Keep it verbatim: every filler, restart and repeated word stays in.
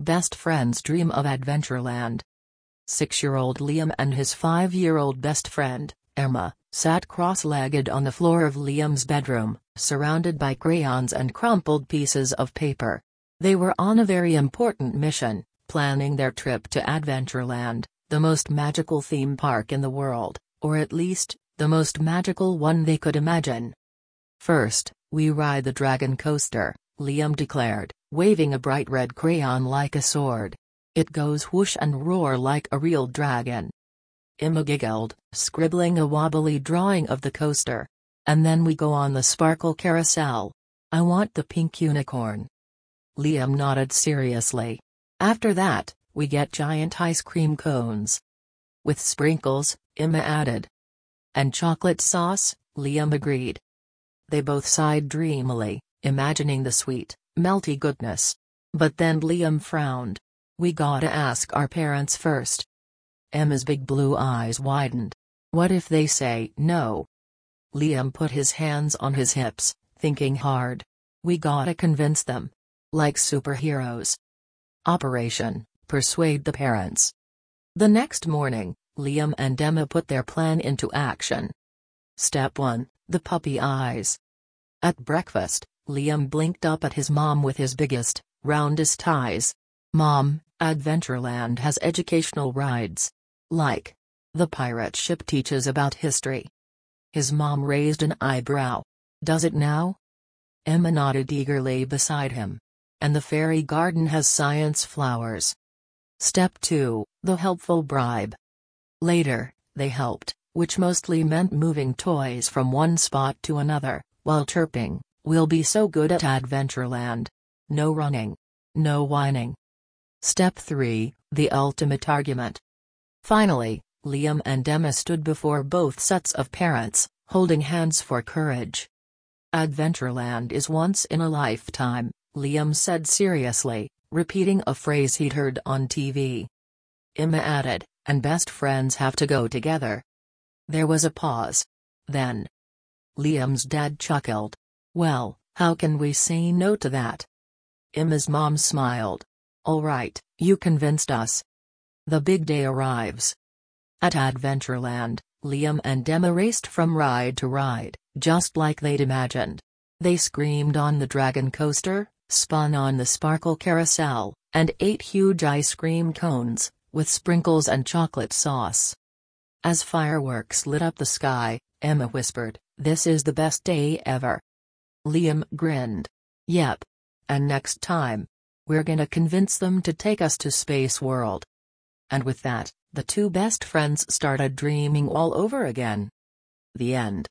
Best friends dream of Adventureland. Six-year-old Liam and his five-year-old best friend, Emma, sat cross-legged on the floor of Liam's bedroom, surrounded by crayons and crumpled pieces of paper. They were on a very important mission, planning their trip to Adventureland, the most magical theme park in the world, or at least, the most magical one they could imagine. "First, we ride the dragon coaster," Liam declared, waving a bright red crayon like a sword. "It goes whoosh and roar like a real dragon." Emma giggled, scribbling a wobbly drawing of the coaster. "And then we go on the sparkle carousel. I want the pink unicorn." Liam nodded seriously. "After that, we get giant ice cream cones." "With sprinkles," Emma added. "And chocolate sauce," Liam agreed. They both sighed dreamily, imagining the sweet, melty goodness. But then Liam frowned. "We gotta ask our parents first." Emma's big blue eyes widened. "What if they say no?" Liam put his hands on his hips, thinking hard. "We gotta convince them. Like superheroes. Operation Persuade the Parents." The next morning, Liam and Emma put their plan into action. Step one, the puppy eyes. At breakfast, Liam blinked up at his mom with his biggest, roundest eyes. "Mom, Adventureland has educational rides. Like. The pirate ship teaches about history." His mom raised an eyebrow. "Does it now?" Emma nodded eagerly beside him. "And the fairy garden has science flowers." Step two, the helpful bribe. Later, they helped, which mostly meant moving toys from one spot to another, while chirping, "We'll be so good at Adventureland. No running. No whining." Step three, the ultimate argument. Finally, Liam and Emma stood before both sets of parents, holding hands for courage. "Adventureland is once in a lifetime," Liam said seriously, repeating a phrase he'd heard on T V. Emma added, "And best friends have to go together." There was a pause. Then Liam's dad chuckled. "Well, how can we say no to that?" Emma's mom smiled. "All right, you convinced us." The big day arrives. At Adventureland, Liam and Emma raced from ride to ride, just like they'd imagined. They screamed on the dragon coaster, spun on the sparkle carousel, and ate huge ice cream cones, with sprinkles and chocolate sauce. As fireworks lit up the sky, Emma whispered, "This is the best day ever." Liam grinned. "Yep. And next time, we're gonna convince them to take us to Space World." And with that, the two best friends started dreaming all over again. The end.